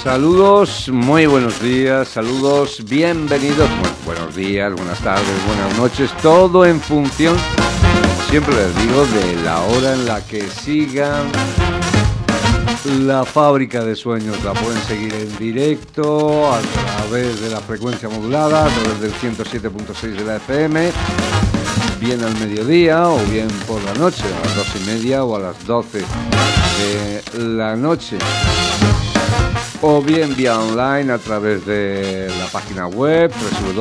Saludos, muy buenos días, saludos, bienvenidos, buenos días, buenas tardes, buenas noches, todo en función, como siempre les digo, de la hora en la que sigan la Fábrica de Sueños. La pueden seguir en directo a través de la frecuencia modulada, a través del 107.6 de la FM, bien al mediodía o bien por la noche, a las 2:30 o a las 12 de la noche. O bien vía online a través de la página web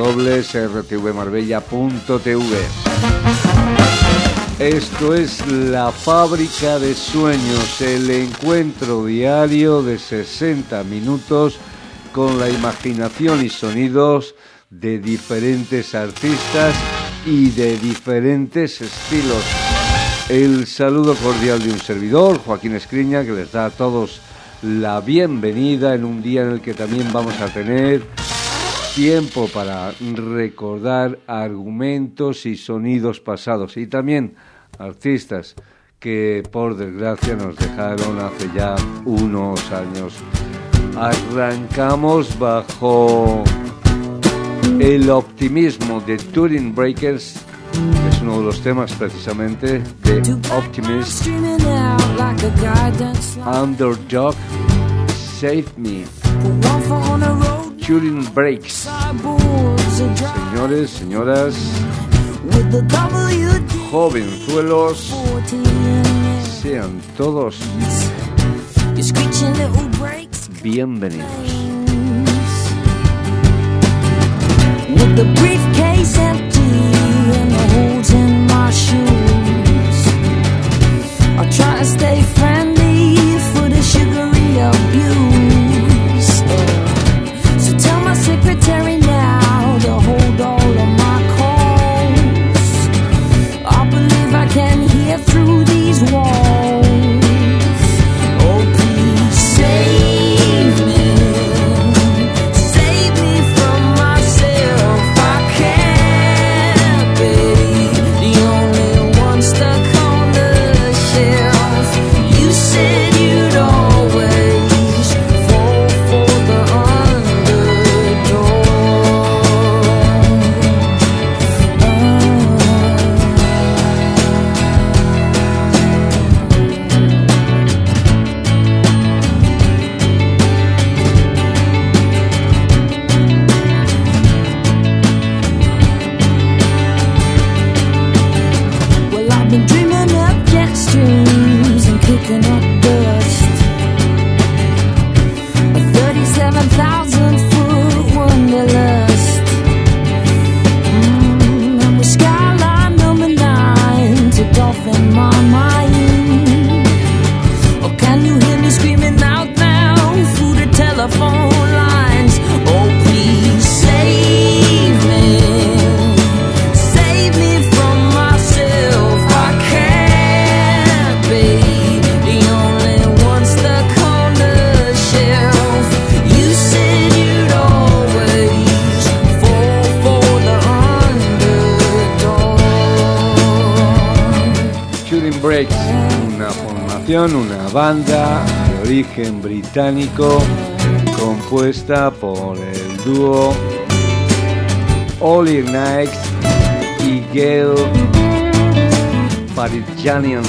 www.rtvmarbella.tv. Esto es la Fábrica de Sueños, el encuentro diario de 60 minutos con la imaginación y sonidos de diferentes artistas y de diferentes estilos. El saludo cordial de un servidor, Joaquín Escriña, que les da a todos la bienvenida en un día en el que también vamos a tener tiempo para recordar argumentos y sonidos pasados y también artistas que por desgracia nos dejaron hace ya unos años. Arrancamos bajo el optimismo de Turing Breakers, que es uno de los temas precisamente de Optimist. Underdog, Save Me. Turing Breaks. Señores, señoras, jovenzuelos, sean todos bienvenidos. With the briefcase empty and the holes in my shoes, I'll try to stay friendly for the sugary abuse. So tell my secretary now to hold all of my calls. I believe I can hear through these walls. Oh, please save me. Una banda de origen británico compuesta por el dúo Ollie Knight y Gail Faridjanian.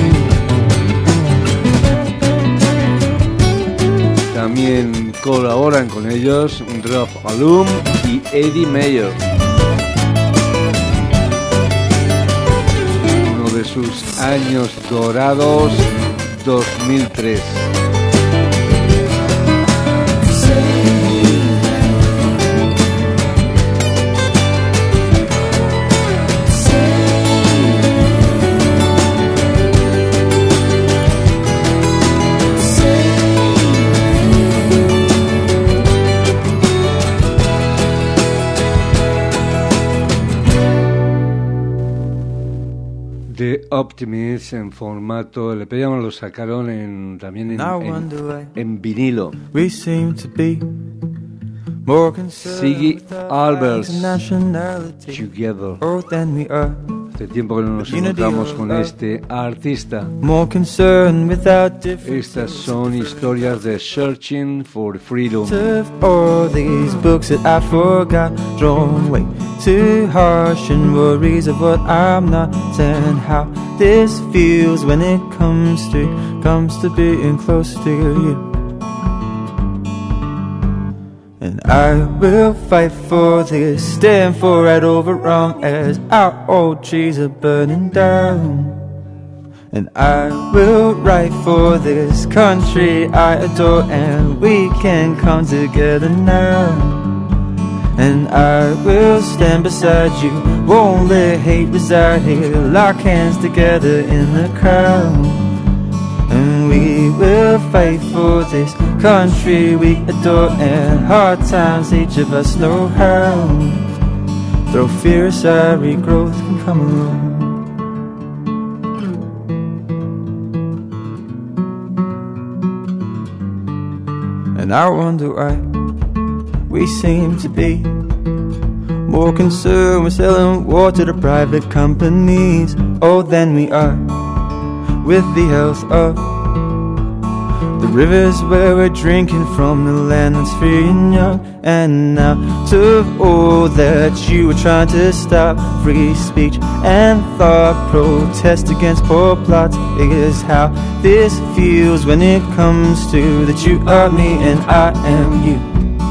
También colaboran con ellos Rob Alum y Eddie Mayer. Uno de sus años dorados, 2003. The Optimist en formato LP, lo sacaron también en vinilo. Ziggy Alberts, Together. Hace tiempo que no nos encontramos con este artista. Estas son historias de Searching for Freedom. All these books that I forgot, drawn way too harsh, and worries of what I'm not, and how this feels when it comes to being close to you. And I will fight for this, stand for right over wrong, as our old trees are burning down. And I will write for this country I adore, and we can come together now. And I will stand beside you, won't let hate reside here, lock hands together in the crowd. And we will fight for this country we adore, and hard times each of us know how. Throw fear aside, regrowth can come along. And I wonder why we seem to be more concerned with selling water to private companies, oh, than we are with the health of the rivers where we're drinking from, the land that's free and young. And now to all that you were trying to stop, free speech and thought, protest against poor plots, is how this feels when it comes to that you are me and I am you.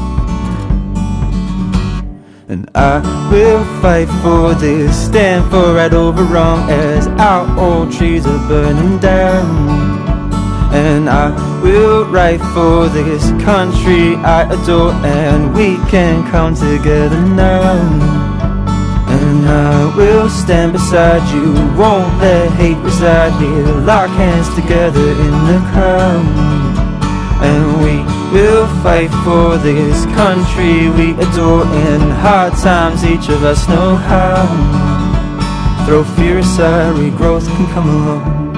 And I will fight for this, stand for right over wrong, as our old trees are burning down. And I will write for this country I adore, and we can come together now. And I will stand beside you, won't let hate reside here, lock hands together in the crowd. And we will fight for this country we adore, in hard times each of us know how. Throw fear aside, regrowth can come along.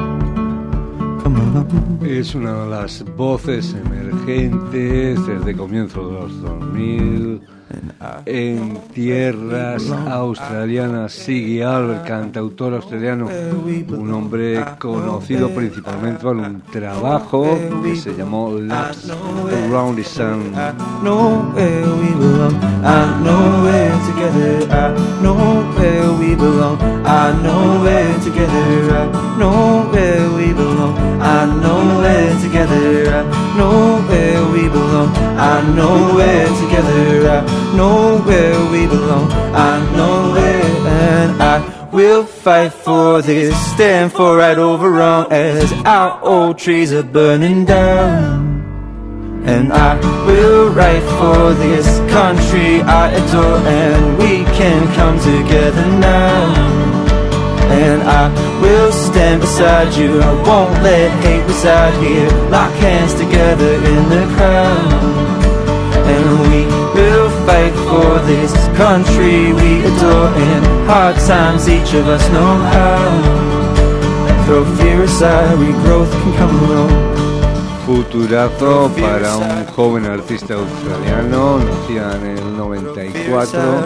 Es una de las voces emergentes desde comienzos de los 2000 en tierras australianas. Siggy Albert, cantautor australiano, un hombre conocido principalmente por un trabajo que se llamó Laps Around the Sun. I know where we belong, I know where together, I know where we belong, I know where together, I know where we belong, I know where together, I know where we belong, I know where together, I know where we belong, I know where. And I will fight for this, stand for right over wrong, as our old trees are burning down. And I will write for this country I adore, and we can come together now. And I will stand beside you, I won't let hate reside here, lock hands together in the crowd. And we will fight for this country we adore, in hard times each of us know how. Throw fear aside, regrowth can come along. Futurazo para un joven artista australiano, nacido en el 94.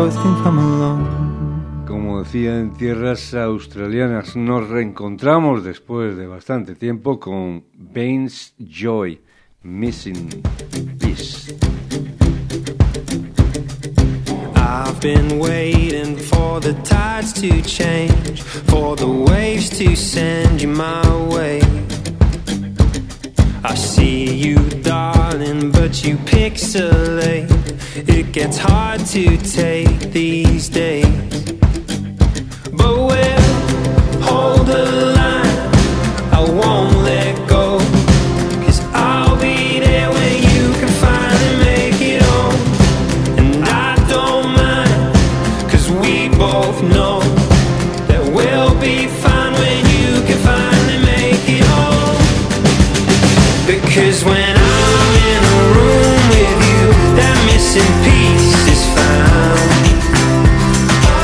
Como decía, en tierras australianas. Nos reencontramos después de bastante tiempo con Baines Joy, Missing Piece. I've been waiting for the tides to change, for the waves to send you my way. I see you, darling, but you pixelate. It gets hard to take these days, but we'll hold the line. I won't let go, 'cause I'll be there when you can finally make it home. And I don't mind, 'cause we both know that we'll be fine when you can finally make it home. Because when I'm in a room with you, that missing piece is found.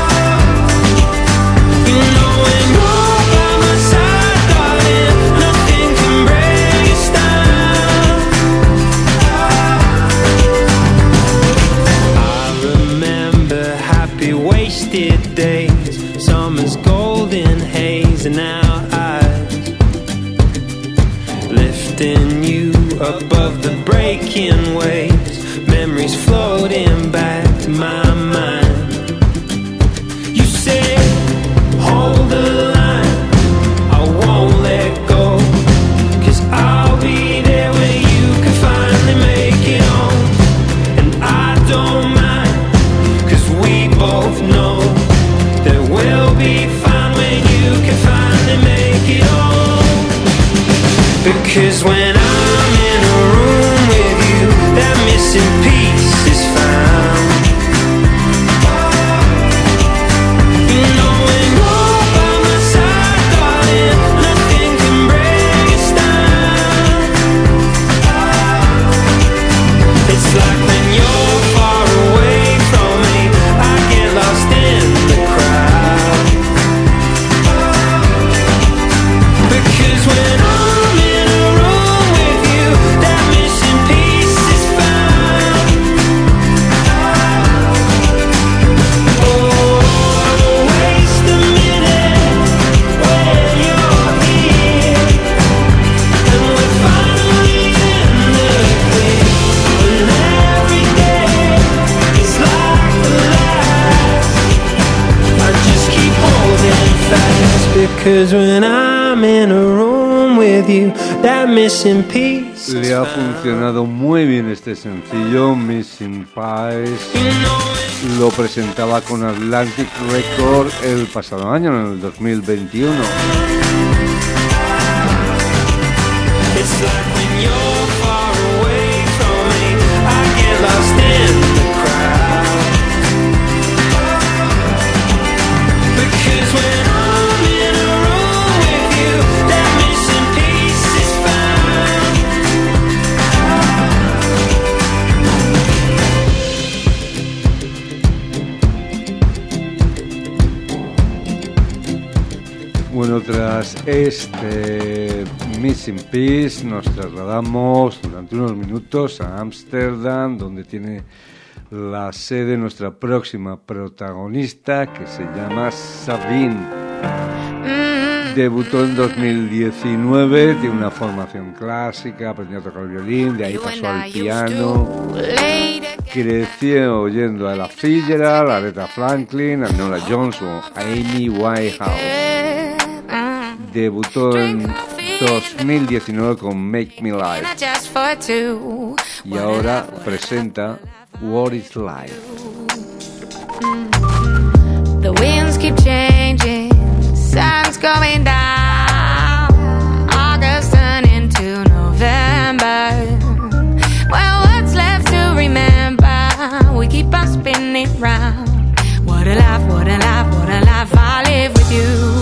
Because when I'm in a room with you, that missing piece is found. You know when you're by my side, darling, nothing can break us down. It's like when you're far away from me, I get lost in the crowd. Because when I'm in a room with you, that missing piece is found. Oh, waste a minute when you're here, and we're finally in the clear. When every day is like the last, I just keep holding fast. Because when I'm in a room with you, that missing piece is Le ha found. funcionado muy bien este sencillo, Missing Piece. You know Lo presentaba con Atlantic Records el pasado año, en el 2021. it's like when you're far away from me, I get lost in the crowd. Because when I'm in a room with you, that missing piece is found. Bueno, tras este Missing Piece nos trasladamos durante unos minutos a Ámsterdam, donde tiene la sede nuestra próxima protagonista, que se llama Sabine. Debutó en 2019, tiene una formación clásica, aprendió a tocar el violín, de ahí pasó al piano. Creció oyendo a Ella Fitzgerald, a Aretha Franklin, a Nora Jones o a Amy Winehouse. Debutó en 2019 con Make Me Live y ahora presenta What is Life. The winds keep changing, sun's going down, August turning to November. Well, what's left to remember? We keep on spinning round. What a life, what a life, what a life I live with you.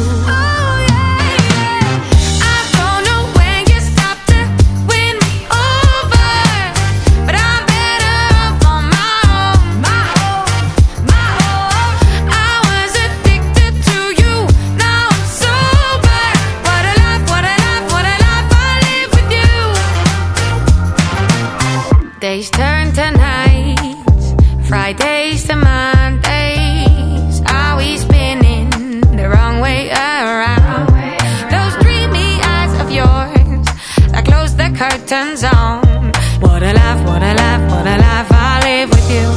Days turn to nights, Fridays to Mondays. Are we spinning the wrong way around? Those dreamy eyes of yours that close the curtains on. What a life, what a life, what a life I live with you.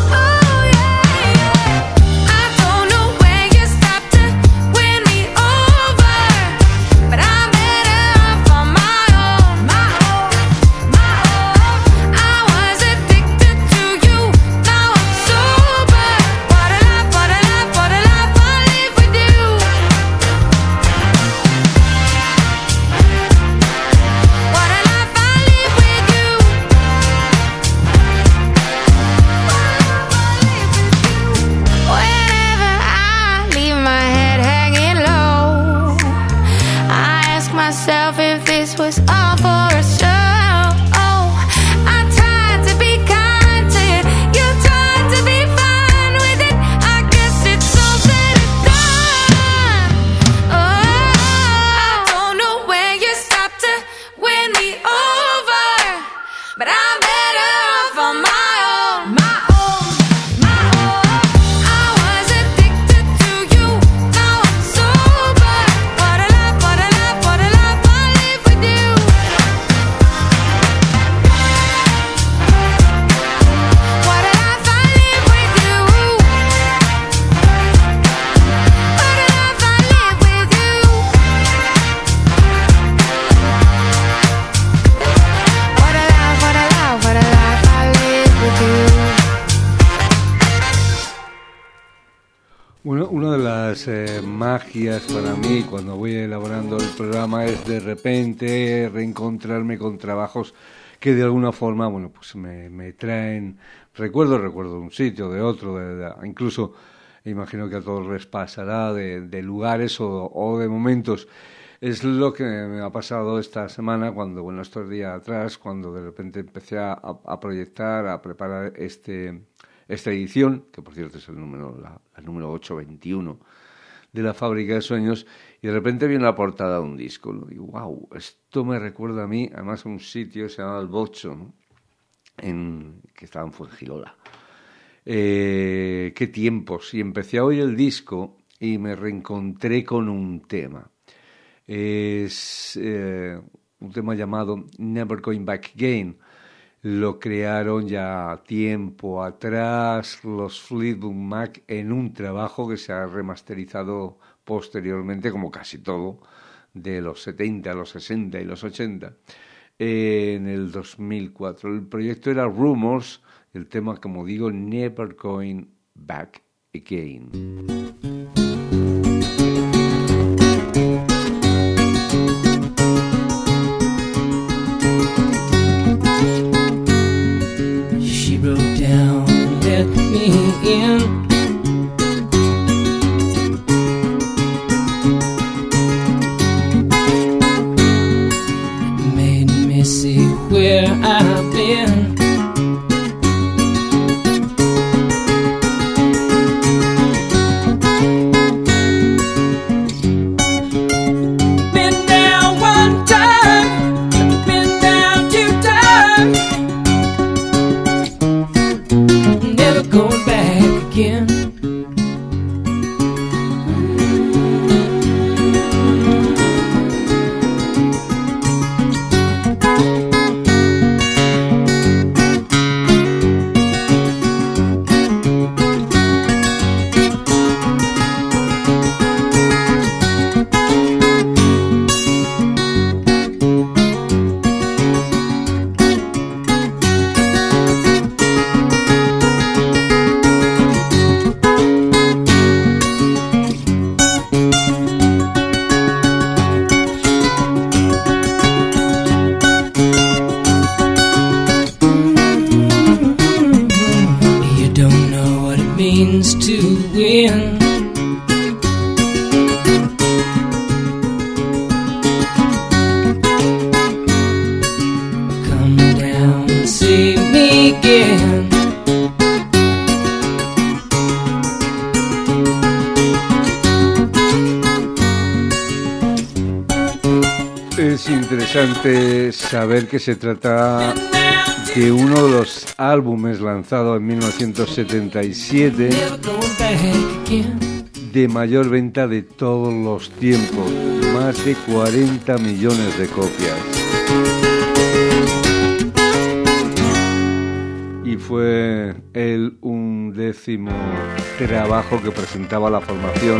Was all for a show. Oh, I tried to be kind to you, you tried to be fine with it. I guess it's all said and done. Oh, I don't know where you stopped to win me over, but I'm better off on my own, my own, my own. I was addicted to you, now I'm sober. What a life, what a life, what a life I live with you. What a life I live with you. What a life I live with you. What a life, what a life, what a life I live with you. Una de las magias para mí cuando voy elaborando el programa es de repente reencontrarme con trabajos que de alguna forma, bueno, pues me traen recuerdo de un sitio, de otro, incluso imagino que a todos les pasará de lugares o de momentos. Es lo que me ha pasado esta semana cuando, bueno, estos días atrás, cuando de repente empecé a proyectar, a preparar esta edición, que por cierto es la número 821 de la Fábrica de Sueños, y de repente vi la portada de un disco, ¿no? Y wow, esto me recuerda a mí, además a un sitio que se llama El Bocho, ¿no? Que estaba en Fuengirola. Qué tiempos. Y empecé a oír el disco y me reencontré con un tema. Es un tema llamado Never Going Back Again. Lo crearon ya tiempo atrás los Fleetwood Mac en un trabajo que se ha remasterizado posteriormente, como casi todo, de los 70, los 60 y los 80, en el 2004. El proyecto era Rumors, el tema, como digo, Never Going Back Again. Es interesante saber que se trata de uno de los álbumes lanzados en 1977 de mayor venta de todos los tiempos, más de 40 millones de copias. Y fue el 11º trabajo que presentaba la formación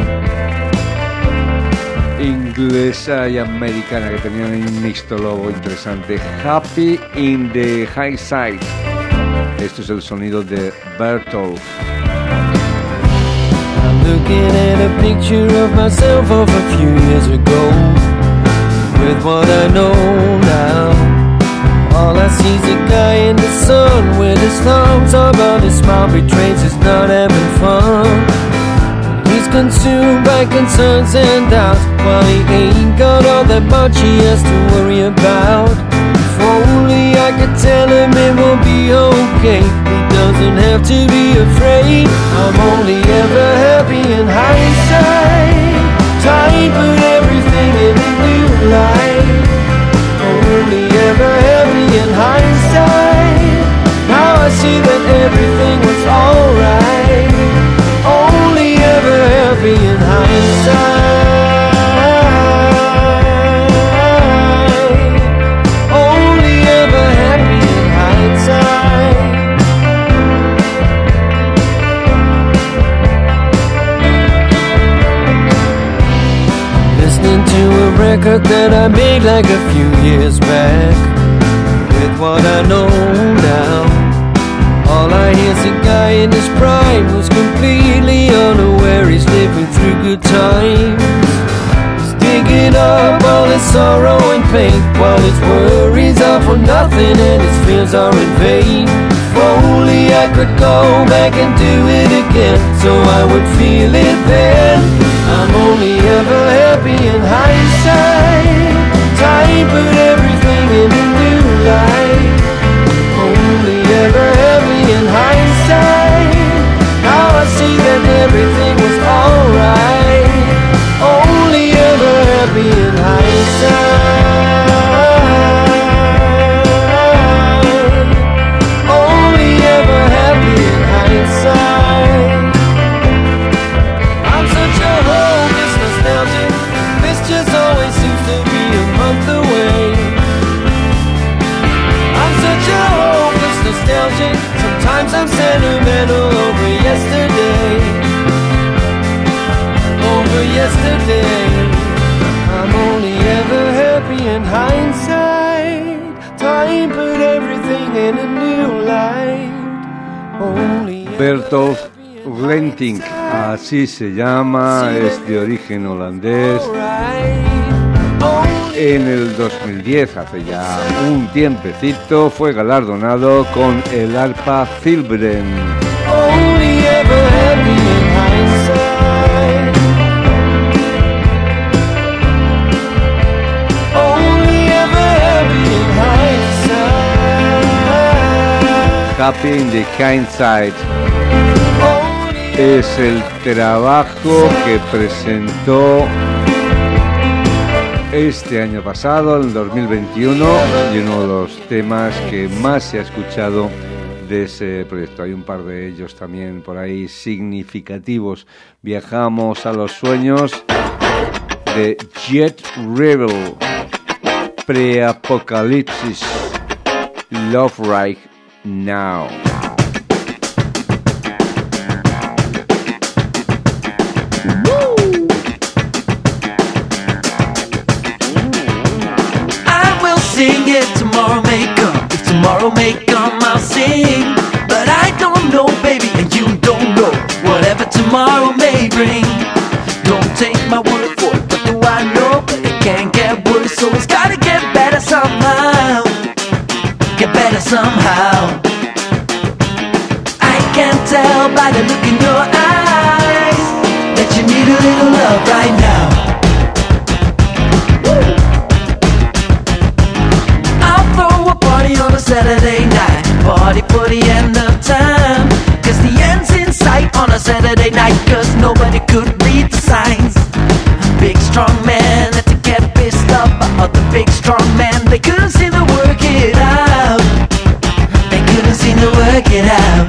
inglesa y americana, que tenían un mixto logo interesante. Happy in the High Side. Esto es el sonido de Bertolf. I'm looking at a picture of myself of a few years ago. With what I know now, all I see is a guy in the sun with his thumbs up on his smile betrays he's not having fun. He's consumed by concerns and doubts, while he ain't got all that much he has to worry about. If only I could tell him it will be okay, he doesn't have to be afraid. I'm only ever happy in hindsight. Time put everything in a new light. Only ever happy in hindsight. Now I see that everything was alright. Only ever happy in hindsight. Only ever happy in hindsight. Listening to a record that I made like a few years back. With what I know now, all All I hear's a guy in his prime who's completely unaware he's living through good times. He's digging up all his sorrow and pain, while his worries are for nothing and his fears are in vain. If only I could go back and do it again, so I would feel it then. I'm only ever happy in hindsight. Time put everything in a new light. Only ever happy in hindsight. Now I see that everything was alright. Only ever happy in hindsight. Only ever happy in hindsight. I'm such a hopeless nostalgic. This just always seems to be a month away. I'm such a hopeless nostalgic. Sometimes I'm sentimental over yesterday. Over yesterday. I'm only ever happy in hindsight. Time put everything in a new light. Only Bertolt Renting, así se llama, es de origen holandés. En el 2010, hace ya un tiempecito, fue galardonado con el Arpa Zilveren. only ever happy in hindsight. Only ever happy in hindsight. Happy in the Hindsight es el trabajo que presentó este año pasado, en 2021, y uno de los temas que más se ha escuchado de ese proyecto. Hay un par de ellos también por ahí significativos. Viajamos a los sueños de Jet Rebel, Pre-Apocalipsis, Love Right Now. Sing if tomorrow may come. If tomorrow may come, I'll sing. But I don't know, baby, and you don't know. Whatever tomorrow may bring. Don't take my word for it, what do I know? It can't get worse, so it's gotta get better somehow. Get better somehow. I can tell by the look in your eyes that you need a little love right now. On a Saturday night, party for the end of time. Cause the end's in sight on a Saturday night. Cause nobody could read the signs. Big strong man had to get pissed up about the big strong man. They couldn't seem to work it out. They couldn't seem to work it out.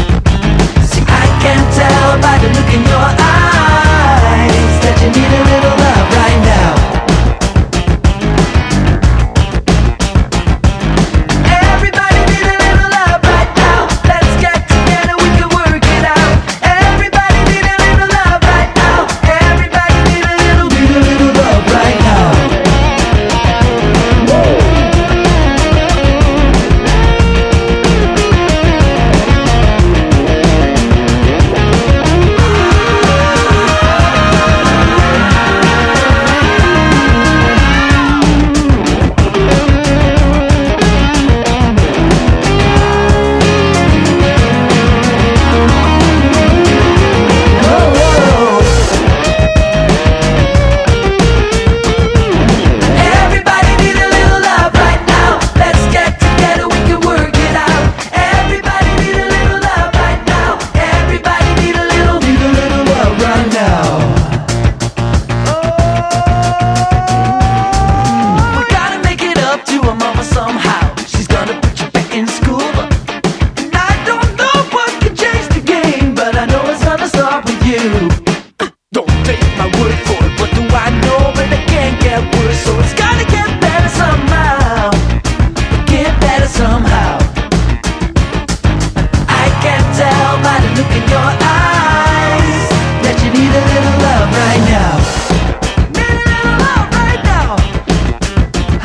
See, I can tell by the look in your eyes that you need a little love right now.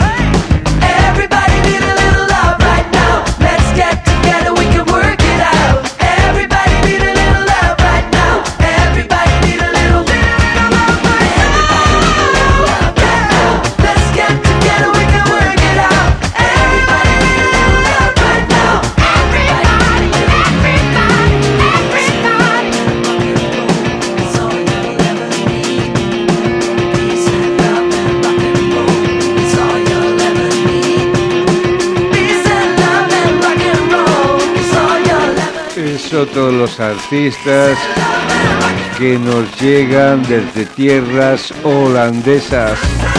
Everybody need a little love right now. Let's get together, we can work it out. otro de los artistas que nos llegan desde tierras holandesas.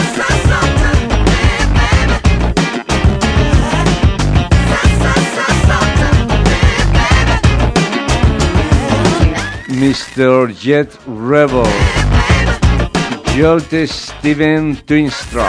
Mr. Jet Rebel, Jolt Steven Twinstra.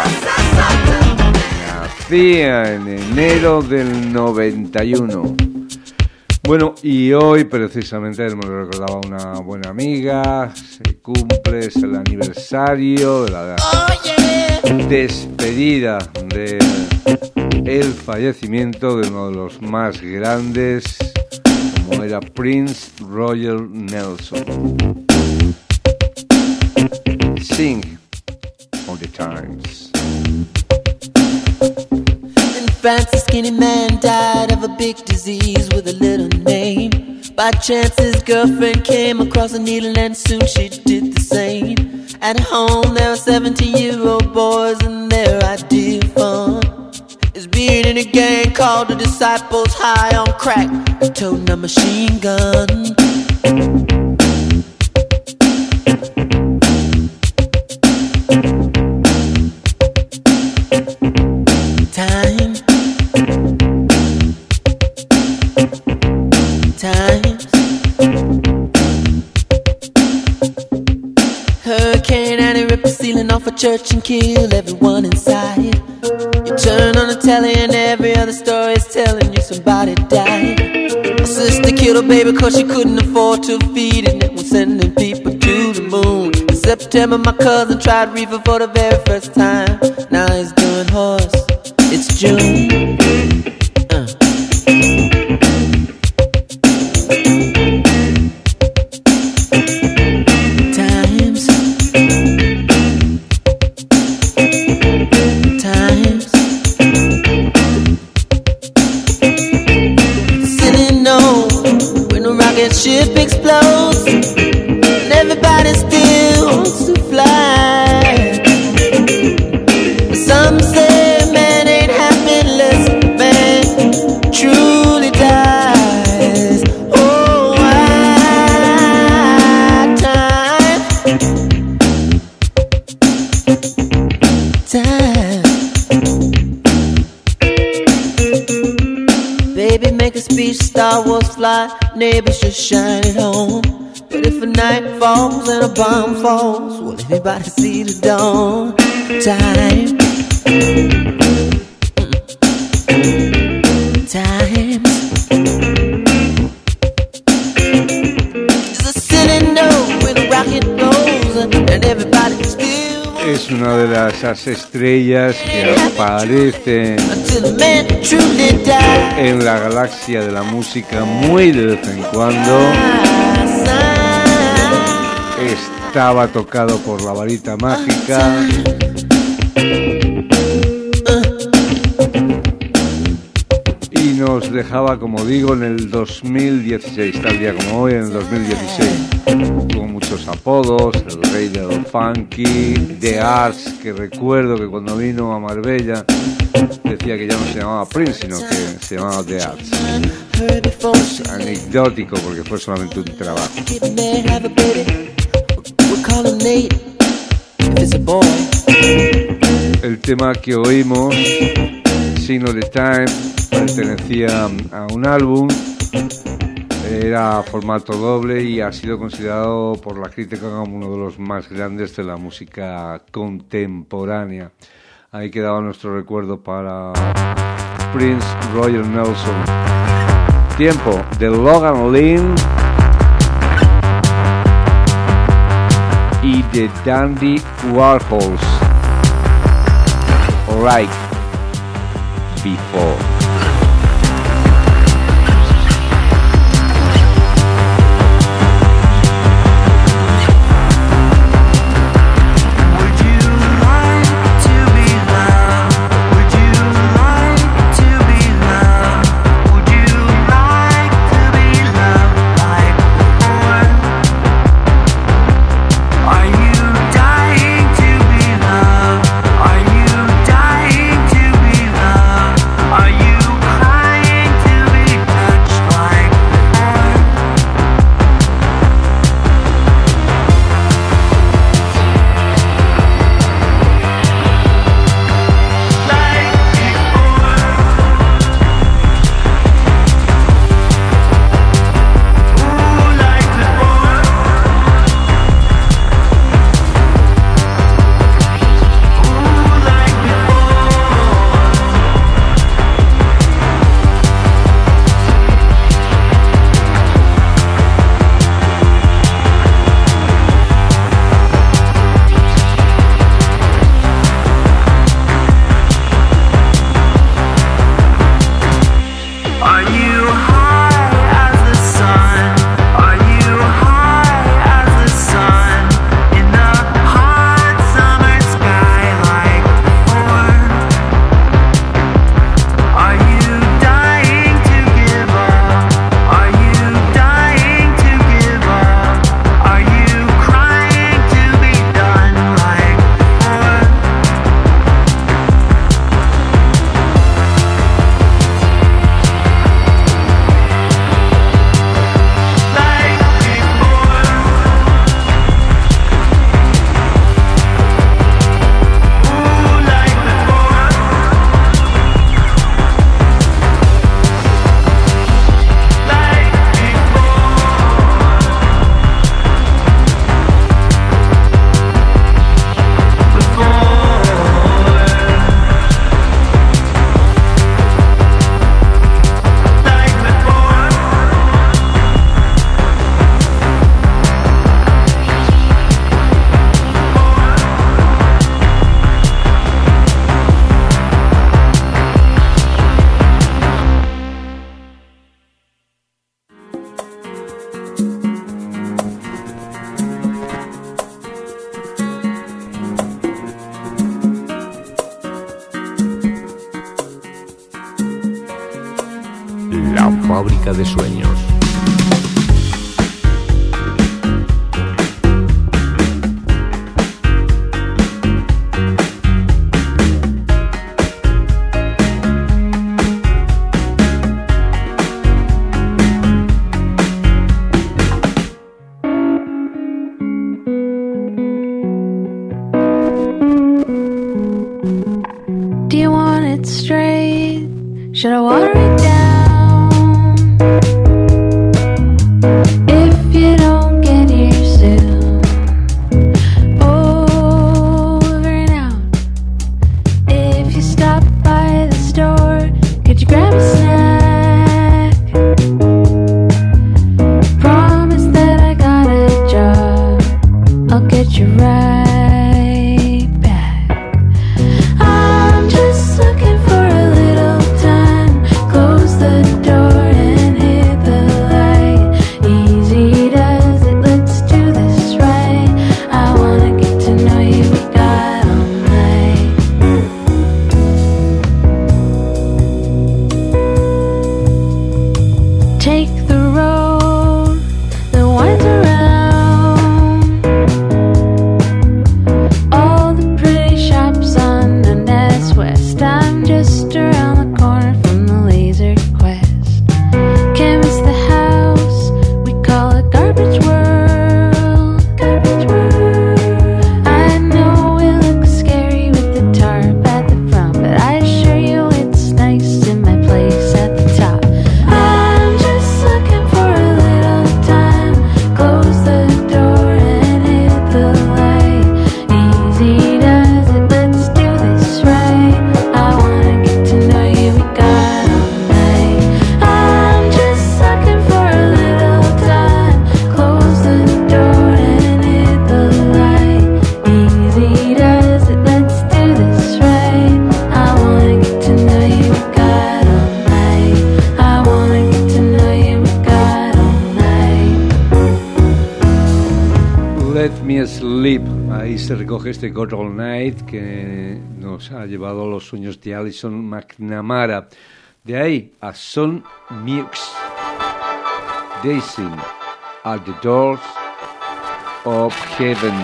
Nacía en enero del 91. Bueno, y hoy precisamente me lo recordaba una buena amiga. Se cumple, es el aniversario de la despedida de el fallecimiento de uno de los más grandes, como era Prince Roger Nelson. Sing all the times. In France, a skinny man died of a big disease with a little name. By chance, his girlfriend came across a needle and soon she did the same. At home, there were 17-year-old boys and their idea of fun is being in a gang called the Disciples, high on crack, and toting a machine gun. Times Hurricane Annie ripped the ceiling off a church and killed everyone inside. You turn on the telly and every other story is telling you somebody died. My sister killed her baby cause she couldn't afford to feed it, and was sending people to the moon. In September my cousin tried reefer for the very first time. Now he's doing horse. It's June. Ship explodes and everybody still wants to fly. Some say man ain't happy unless man truly dies. Oh, why time. Baby, make a speech, Star Wars fly. Neighbors just shine it home. But if a night falls and a bomb falls, will anybody see the dawn? Time. Times. There's a city note with a rocket goes and everybody still. Es una de las estrellas que aparece en la galaxia de la música muy de vez en cuando. Estaba tocado por la varita mágica. Y nos dejaba, como digo, en el 2016, tal día como hoy, en el 2016. Tuvo muchos apodos: el rey del funky, The Arts, que recuerdo que cuando vino a Marbella decía que ya no se llamaba Prince, sino que se llamaba The Arts. Es anecdótico porque fue solamente un trabajo. El tema que oímos, Sign of the Time, pertenecía a un álbum, era formato doble y ha sido considerado por la crítica como uno de los más grandes de la música contemporánea. Ahí quedaba nuestro recuerdo para Prince Roger Nelson. Tiempo de Logan Lynn y de Dandy Warhols. Right Before. Are you La Fábrica de Sueños. Do you want it straight? Should I water it down? If you don't get here soon, over and out. If you stop by the store, could you grab a snack? Promise that I got a job, I'll get you right. Ahí se recoge este God All Night que nos ha llevado a los sueños de Alison McNamara. De ahí a Son Mux, Dancing at the Doors of Heaven.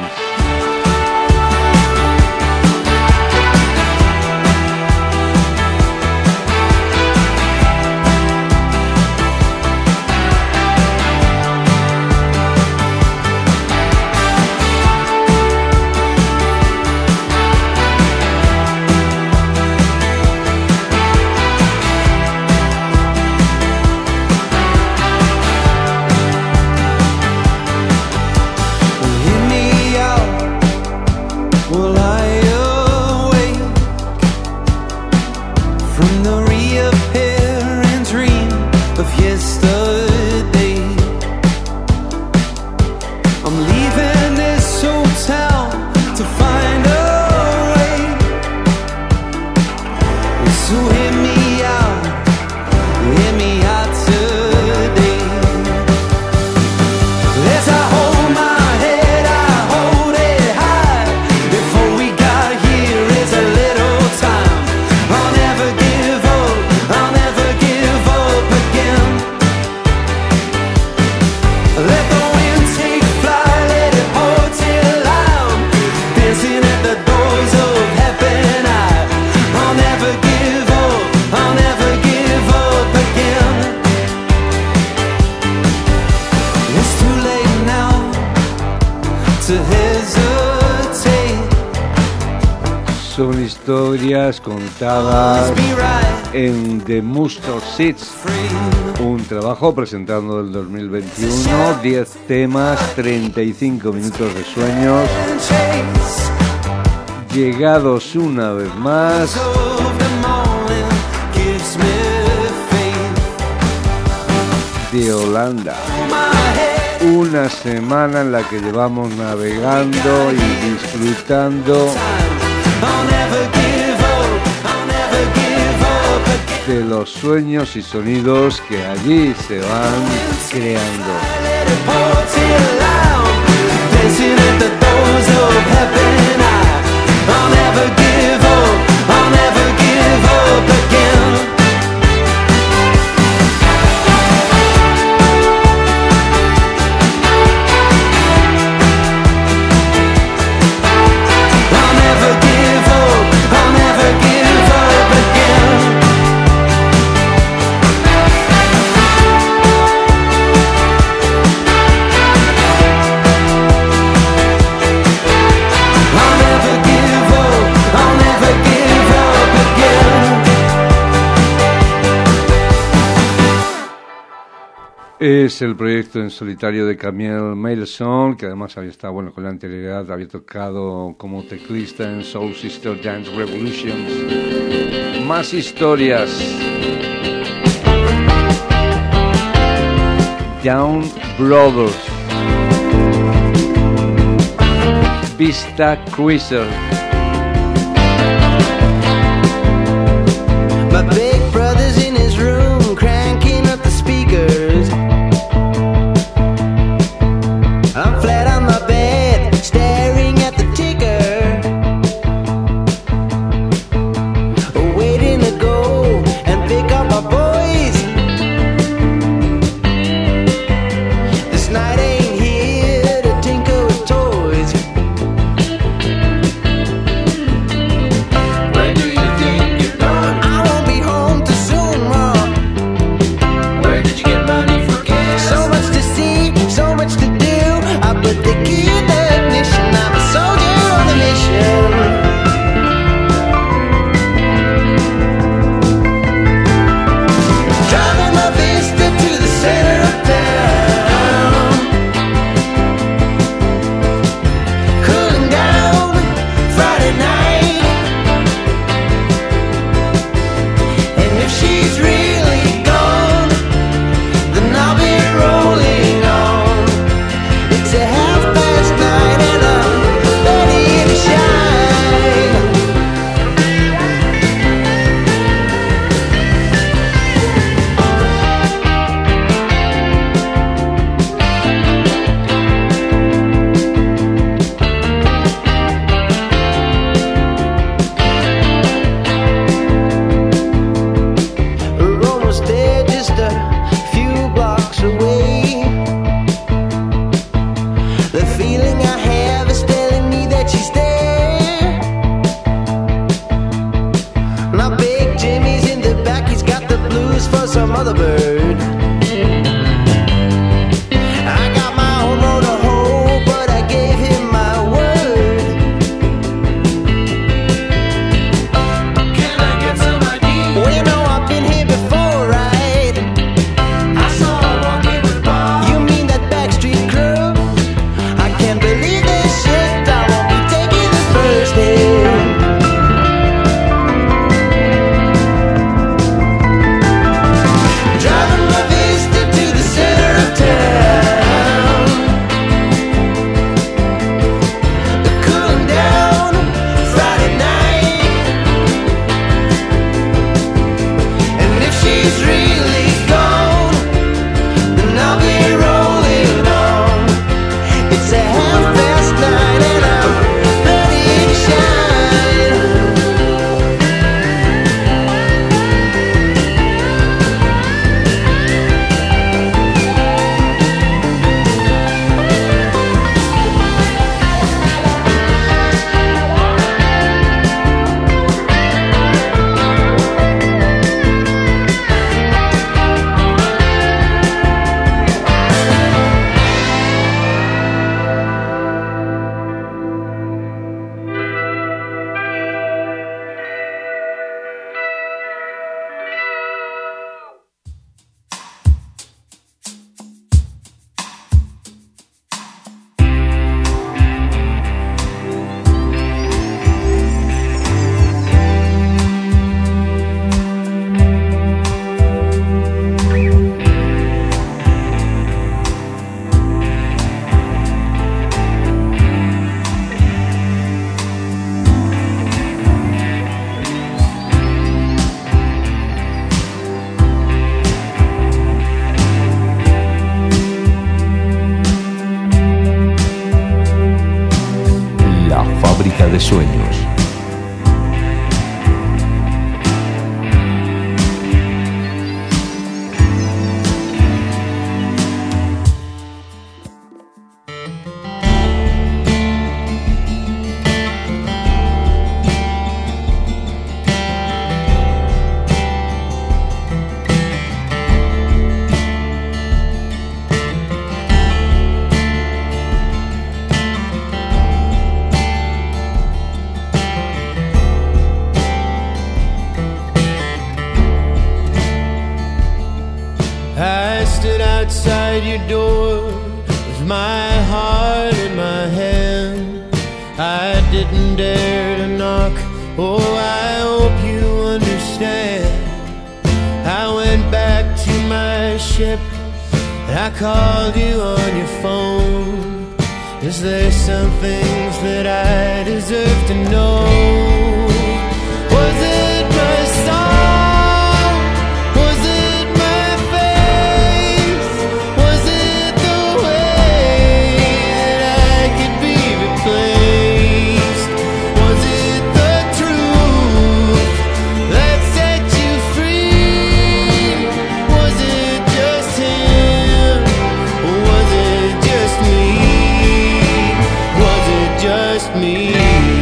Son historias contadas en The Mustard Seeds, un trabajo presentado en el 2021, 10 temas, 35 minutos de sueños, llegados una vez más de Holanda. Una semana en la que llevamos navegando y disfrutando de los sueños y sonidos que allí se van creando. Es el proyecto en solitario de Camille Mailson, que además había estado, bueno, con la anterioridad había tocado como teclista en Soul Sister Dance Revolutions. Más historias. Down Brothers. Vista Cruiser. My big brother's in his room cranking up the speakers. I'm flat on my bed staring at the ticker, waiting to go and pick up my boys. This night ain't here to tinker with toys. Where do you think you're going? I won't be home too soon, Mom. Where did you get money for gas? So much to see, so much to do. I put the key in the ignition. I'm a soldier on a mission. Driving my Vista to the center of town, cooling down Friday night. And if she's really gone, then I'll be rolling on. It's 9:30 and I'm ready to shine. We're almost there, just a few blocks away. The feeling I have is telling me that she's there. Now Big Jimmy's in the back, he's got the blues for some other bird. I got my own motorhome, but I gave him my word. Can I get some ID? Well, you know I've been here before, right? I saw her walking with Bob. You mean that Backstreet Crew? I can't believe this shit. I won't be taking the first hit. Driving my Vista to the center of town, cooling down Friday night. And if she's really gone, then I'll be rolling on. It's 9:30 and I'm ready to shine. La fábrica de sueños. outside your door with my heart in my hand. I didn't dare to knock, oh I hope you understand. I went back to my ship and I called you on your phone. Is there some things that I deserve to know? Was it my song? Was it my face? Was it the way that I could be replaced? Was it the truth that set you free? Was it just him? Or was it just me? Was it just me?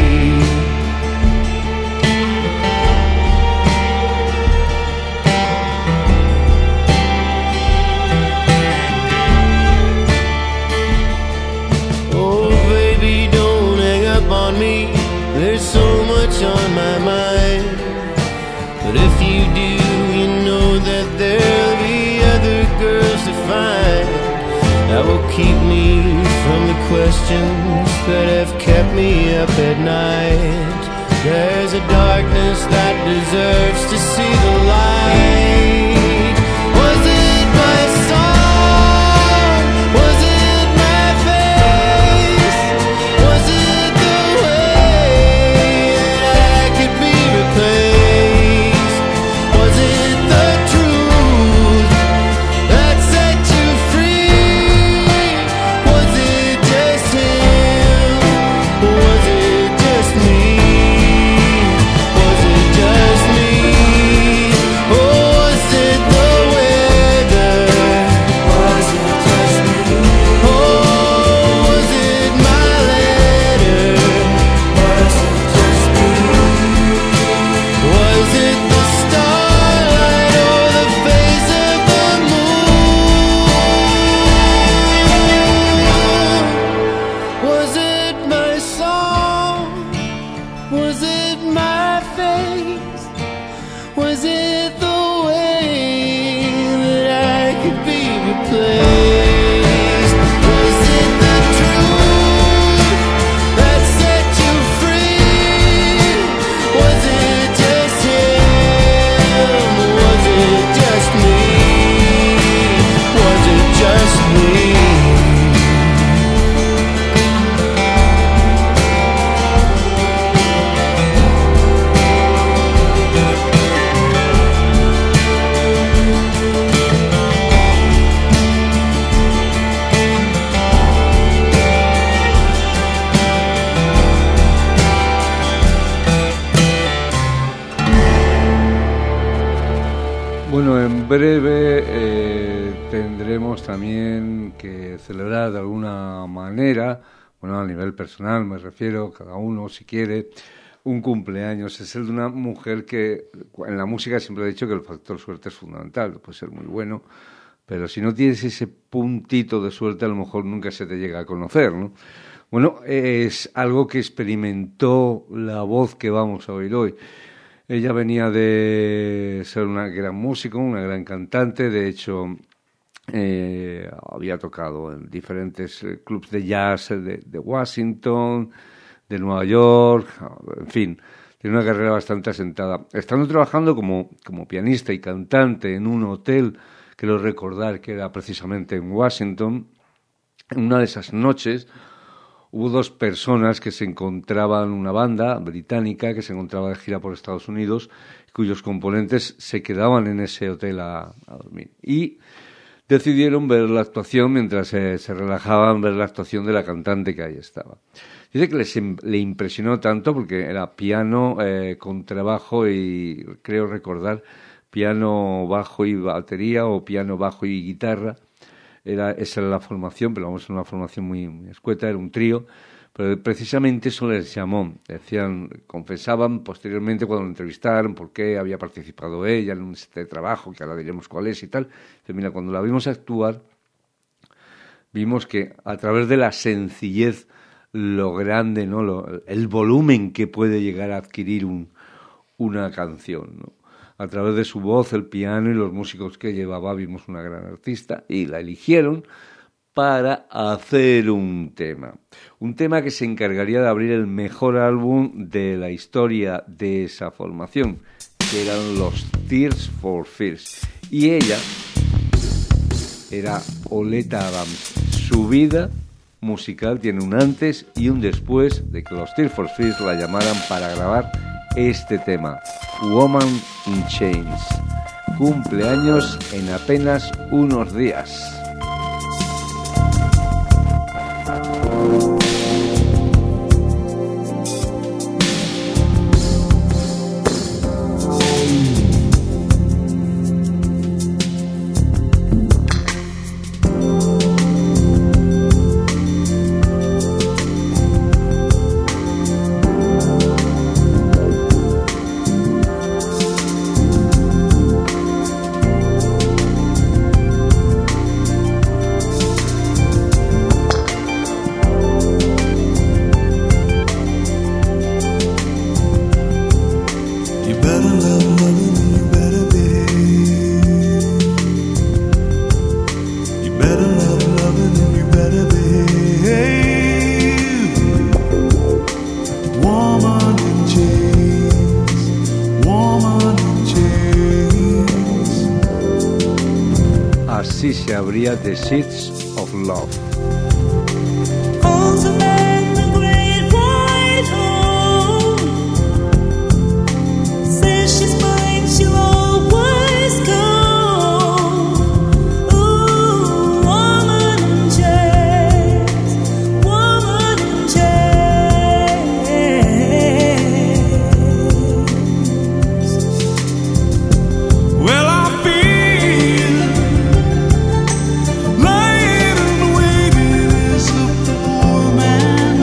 Oh baby, don't hang up on me. There's so much on my mind. But if you do, you know that there'll be other girls to find that will keep me from the questions that have kept me up at night. There's a darkness that deserves to see the light. Was it my song? Was it my face? Was it the way that I could be replaced? Was it the truth that set you free? Was it just him? Or was it just me? Was it just me? Or was it the weather? Was it just me? Or was it my letter? Was it just me? Was it the starlight or the face of the moon? Was it my song? Was it my face? Was it the way that I could be replaced? Was it the truth that set you free? Was it just him? Was it just me? Was it just me? Bueno, en breve tendremos también que celebrar de alguna manera, bueno, a nivel personal me refiero, cada uno si quiere, un cumpleaños. Es el de una mujer que en la música siempre he dicho que el factor suerte es fundamental, puede ser muy bueno, pero si no tienes ese puntito de suerte a lo mejor nunca se te llega a conocer, ¿no? Bueno, es algo que experimentó la voz que vamos a oír hoy. Ella venía de ser una gran músico, una gran cantante, de hecho había tocado en diferentes clubs de jazz de Washington, de Nueva York, en fin, tiene una carrera bastante asentada. Estando trabajando como pianista y cantante en un hotel, creo recordar que era precisamente en Washington, en una de esas noches hubo dos personas que se encontraban, una banda británica que se encontraba de gira por Estados Unidos, cuyos componentes se quedaban en ese hotel a dormir. Y decidieron ver la actuación, mientras se relajaban, ver la actuación de la cantante que ahí estaba. Dice que le impresionó tanto porque era piano, contrabajo y, creo recordar, piano, bajo y batería o piano, bajo y guitarra. Esa era la formación, pero vamos, una formación muy escueta, era un trío, pero precisamente eso les llamó. Confesaban posteriormente cuando lo entrevistaron por qué había participado ella en este trabajo, que ahora diremos cuál es y tal. Pero mira, cuando la vimos actuar, vimos que a través de la sencillez, lo grande, ¿no? El volumen que puede llegar a adquirir una canción, ¿no? A través de su voz, el piano y los músicos que llevaba, vimos una gran artista y la eligieron para hacer un tema que se encargaría de abrir el mejor álbum de la historia de esa formación, que eran los Tears for Fears. Y ella era Oleta Adams. Su vida musical tiene un antes y un después de que los Tears for Fears la llamaran para grabar este tema, Woman in Chains. Cumpleaños en apenas unos días. Así se abría The Seeds of Love. Man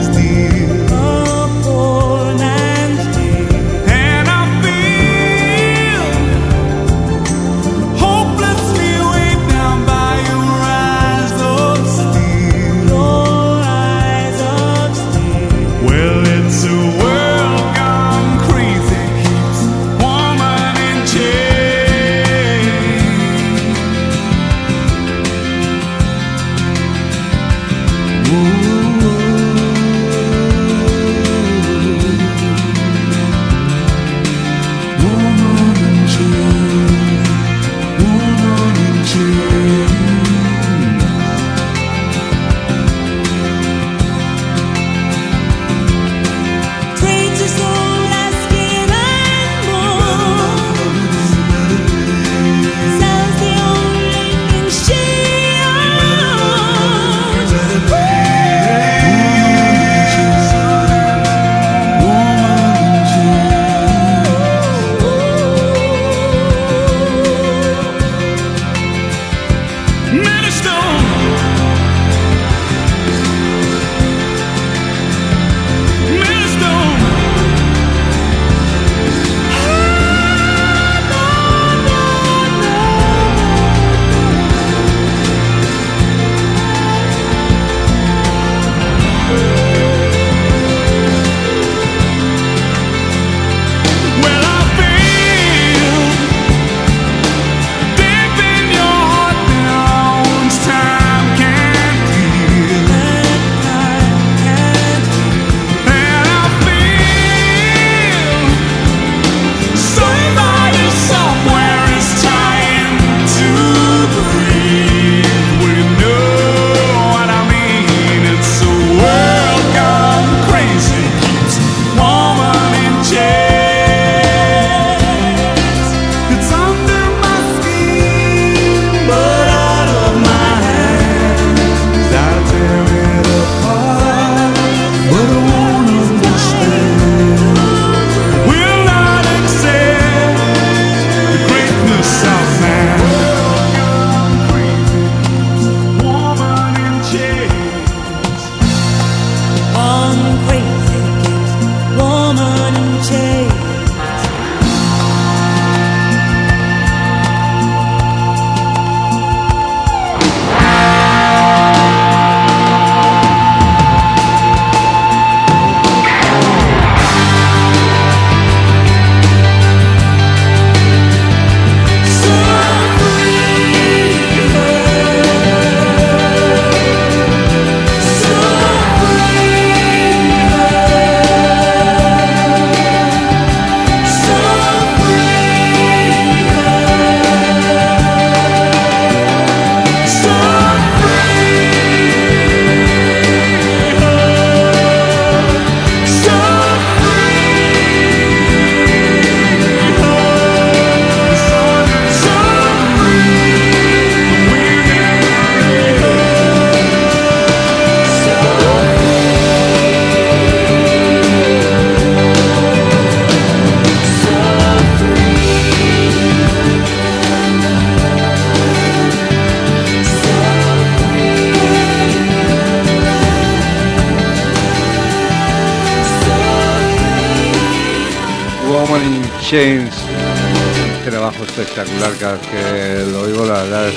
Woman in Chains, un trabajo espectacular. Cada vez que lo oigo, la verdad es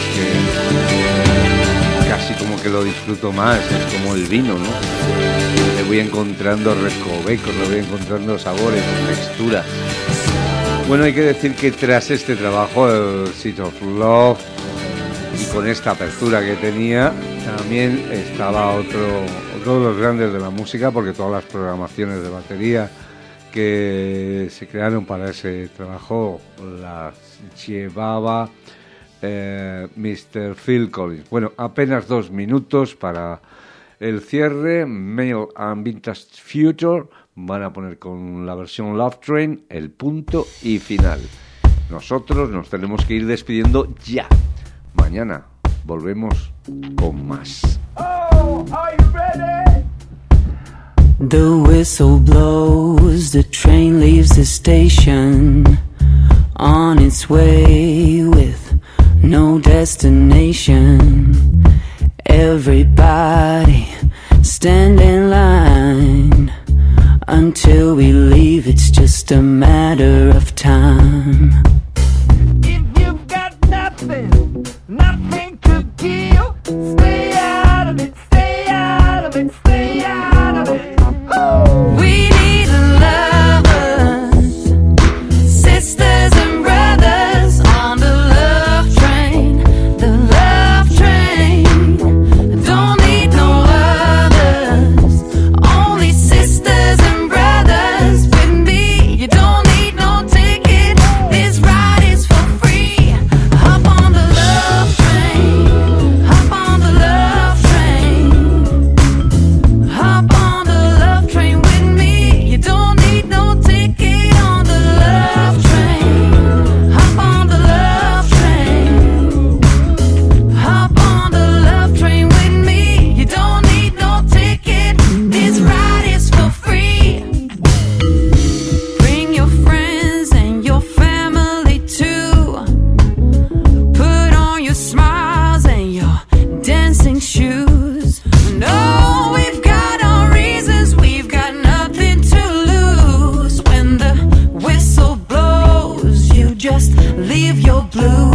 que casi como que lo disfruto más. Es como el vino, ¿no? Le voy encontrando recovecos, le voy encontrando sabores, texturas. Bueno, hay que decir que tras este trabajo, el Seat of Love, y con esta apertura que tenía, también estaba otro de los grandes de la música, porque todas las programaciones de batería que se crearon para ese trabajo las llevaba Mr. Phil Collins. Bueno, apenas 2 minutos para el cierre. Male and Vintage Future van a poner con la versión Love Train el punto y final. Nosotros nos tenemos que ir despidiendo ya. Mañana volvemos con más. Oh, are you ready? The whistle blows, the train leaves the station, on its way with no destination. Everybody stand in line, until we leave it's just a matter of time. If you've got nothing, nothing to give, stay out of it, stay out of it, stay out of it. We need lovers, sisters and brothers on the love train, the love train. Don't need no others, only sisters and brothers with me. You don't need no ticket, this ride is for free. Hop on the love train, hop on the love train, hop on the love train with me. You don't need no ticket on the love train. Hop on the love train, hop on the love train with me. You don't need no ticket, this ride is for free. Bring your friends and your family too. Put on your smiles and your dancing shoes. No, we've got our reasons, we've got nothing to lose. When the whistle blows, you just leave your blues.